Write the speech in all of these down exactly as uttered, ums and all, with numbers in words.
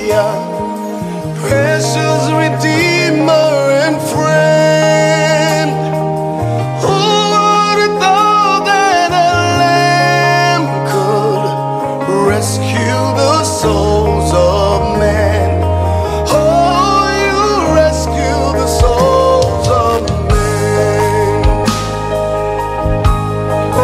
Precious Redeemer and friend, who would have thought that a lamb could rescue the souls of men? Oh, you rescue the souls of men. Oh,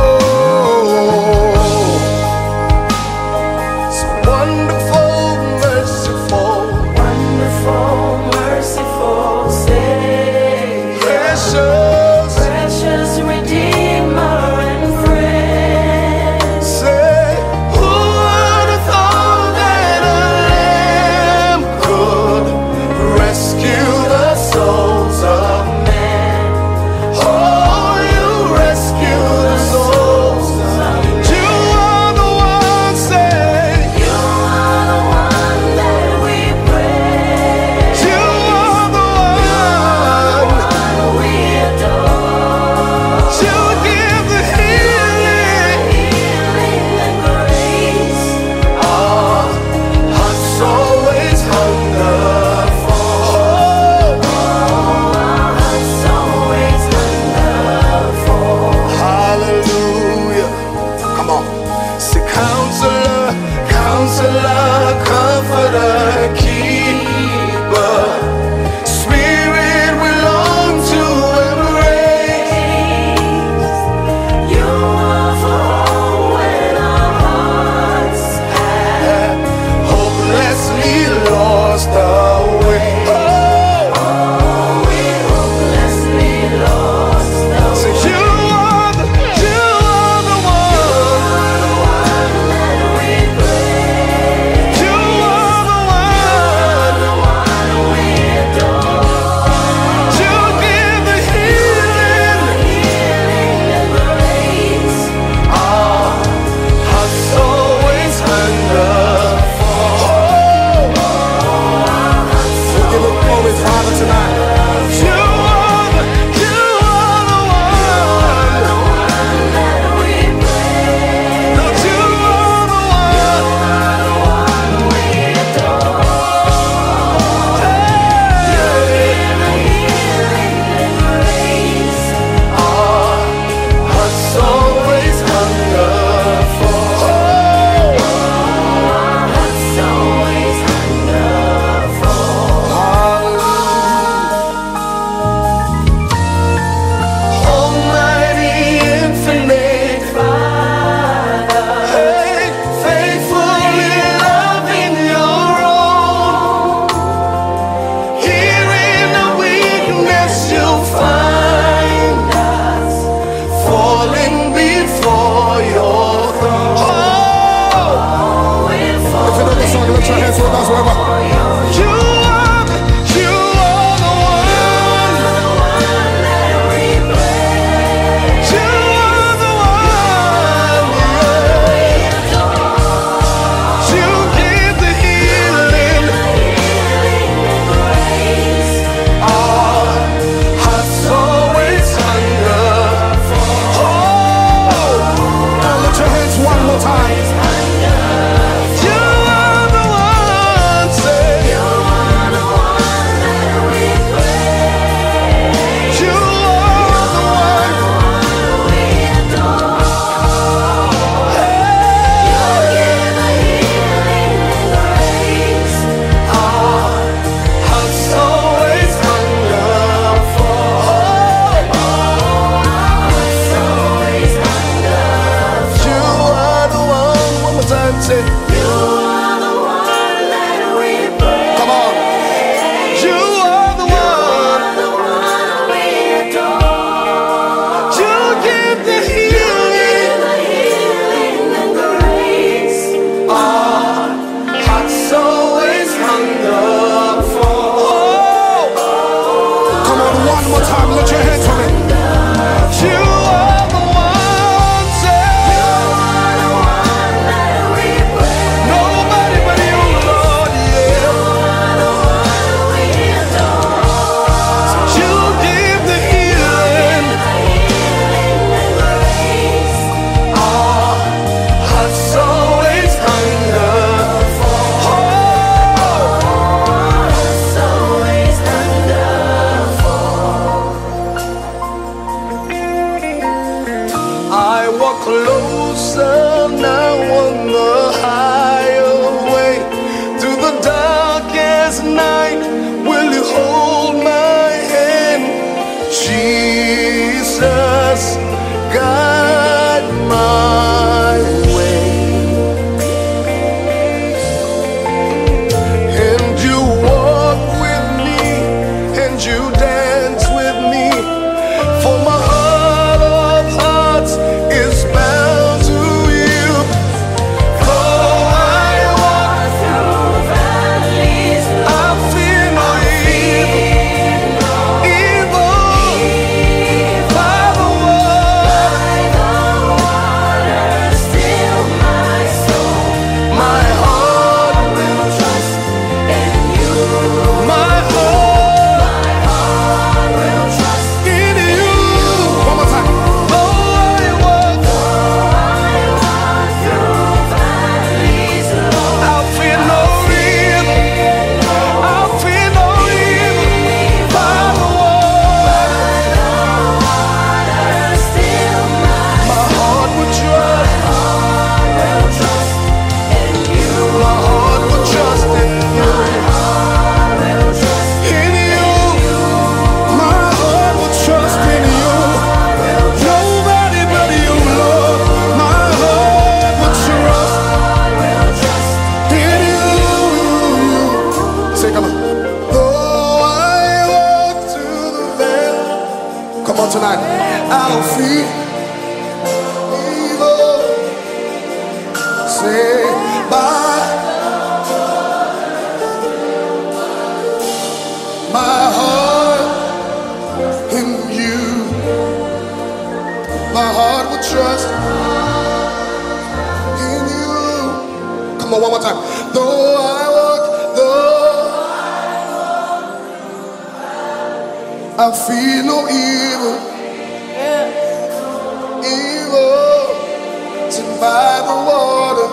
so wonderful, merciful, Wonderful, merciful Savior, precious, precious Redeemer and friend. say, who would have thought that a lamb could rescue the souls of men? Oh, you rescue the souls of men. You are the one, say, You are the one that we praise. you are the one. One we adore. You give the healing. Healing and grace. Our hearts always hunger for. Our hearts always hunger for. Hallelujah. Come on. Say, Counselor, Counselor, Comforter, Keeper, Spirit we long to embrace. You offer home when our hearts have Hopelessly lost our way. Oh, we hopelessly lost the so you are the, you are the one. one that we praise. You are the one. The one we adore. You give the healing. Healing and grace. Our hearts always hunger for. We'll give it glory, Father, tonight. You are the, you are the one. The one that we praise. Lord, you are the one. The one we adore. Hey. The healing and grace. Our hearts always hunger for. Our hearts always hunger for. Almighty, infinite Father, Hey, faithfully loving your own. Here in the weakness you'll find us, falling before your throne. Oh, we're if you know the song, lift your hands with us wherever. for your You are the, you are the one. one that we praise. You are the one. Yeah. You give the healing. Healing and grace. Our hearts always hunger for. Oh, now lift your hands one more time. You are the one. tonight. I'll fear evil. Say bye. My heart in you. My heart will trust in you. Come on, one more time. Though I walk, though I feel no evil, evil, sitting by the water.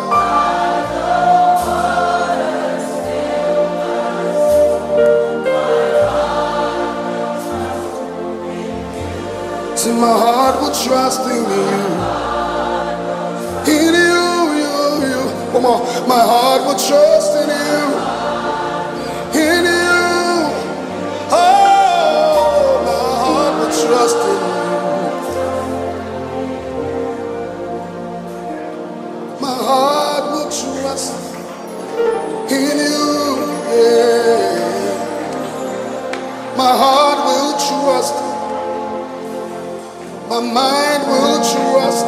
See, my heart will trust in you, in you, you, you. Come on, my heart will trust in you, in you. Oh, my heart will trust in you. My heart will trust in you. Yeah. My heart will trust. My mind will trust.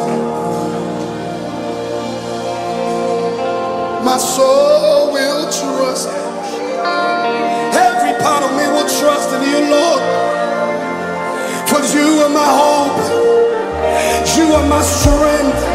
My soul will trust. Every part of me will trust in you, Lord. For you are my hope. You are my strength.